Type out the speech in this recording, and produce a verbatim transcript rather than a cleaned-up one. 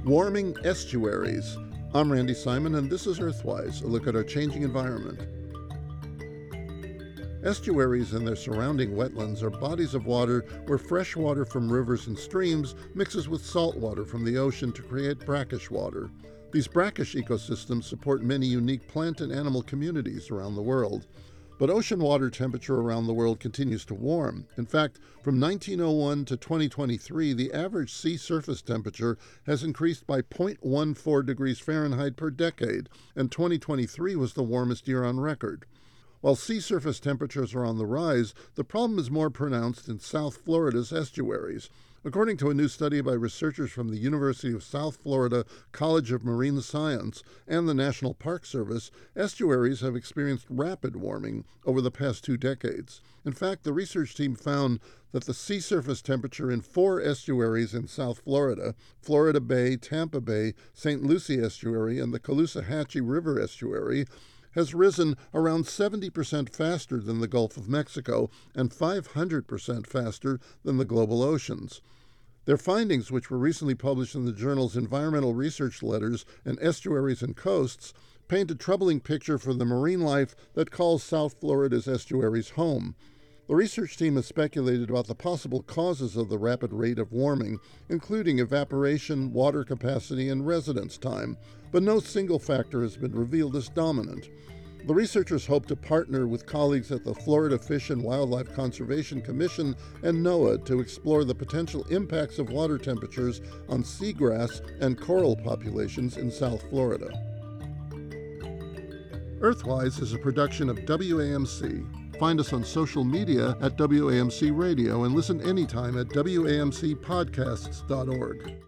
Warming estuaries. I'm Randy Simon, and this is Earthwise, a look at our changing environment. Estuaries and their surrounding wetlands are bodies of water where fresh water from rivers and streams mixes with salt water from the ocean to create brackish water. These brackish ecosystems support many unique plant and animal communities around the world. But ocean water temperature around the world continues to warm. In fact, from nineteen oh one to twenty twenty-three, the average sea surface temperature has increased by zero point one four degrees Fahrenheit per decade, and twenty twenty-three was the warmest year on record. While sea surface temperatures are on the rise, the problem is more pronounced in South Florida's estuaries. According to a new study by researchers from the University of South Florida College of Marine Science and the National Park Service, estuaries have experienced rapid warming over the past two decades. In fact, the research team found that the sea surface temperature in four estuaries in South Florida, Florida Bay, Tampa Bay, Saint Lucie Estuary, and the Caloosahatchee River Estuary, has risen around seventy percent faster than the Gulf of Mexico and five hundred percent faster than the global oceans. Their findings, which were recently published in the journals Environmental Research Letters and Estuaries and Coasts, paint a troubling picture for the marine life that calls South Florida's estuaries home. The research team has speculated about the possible causes of the rapid rate of warming, including evaporation, water capacity, and residence time, but no single factor has been revealed as dominant. The researchers hope to partner with colleagues at the Florida Fish and Wildlife Conservation Commission and NOAA to explore the potential impacts of water temperatures on seagrass and coral populations in South Florida. Earthwise is a production of W A M C. Find us on social media at W A M C Radio and listen anytime at W A M C podcasts dot org.